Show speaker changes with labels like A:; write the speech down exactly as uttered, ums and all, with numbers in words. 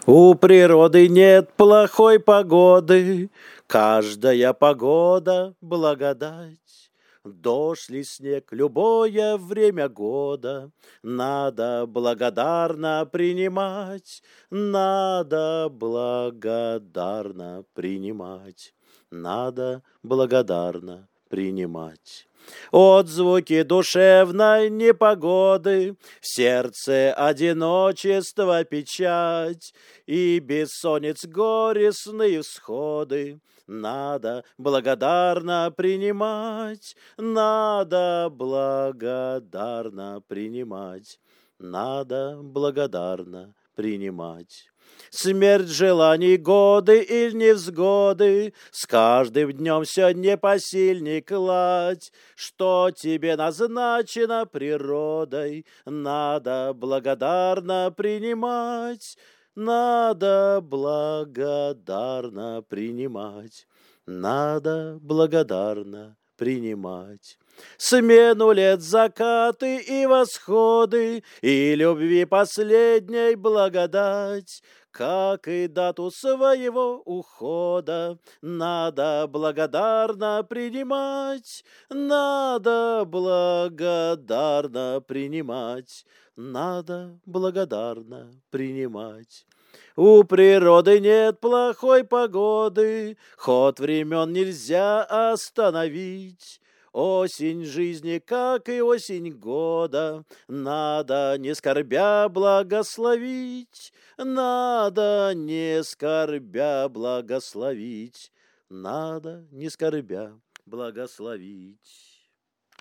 A: У природы нет плохой погоды, каждая погода — благодать. Дождь ли снег, любое время года надо благодарно принимать, надо благодарно принимать, надо благодарно принимать. Отзвуки душевной непогоды, в сердце одиночество, печать и бессонниц горестные всходы надо благодарно принимать, надо благодарно принимать, надо благодарно принимать. Смерть желаний, годы и невзгоды, с каждым днем все непосильней кладь, что тебе назначено природой, надо благодарно принимать, надо благодарно принимать, надо благодарно принимать. Смену лет, закаты и восходы, и любви последней благодать, как и дату своего ухода, надо благодарно принимать, надо благодарно принимать, надо благодарно принимать. У природы нет плохой погоды, ход времен нельзя остановить. Осень жизни, как и осень года, надо, не скорбя, благословить, надо, не скорбя, благословить, надо, не скорбя, благословить.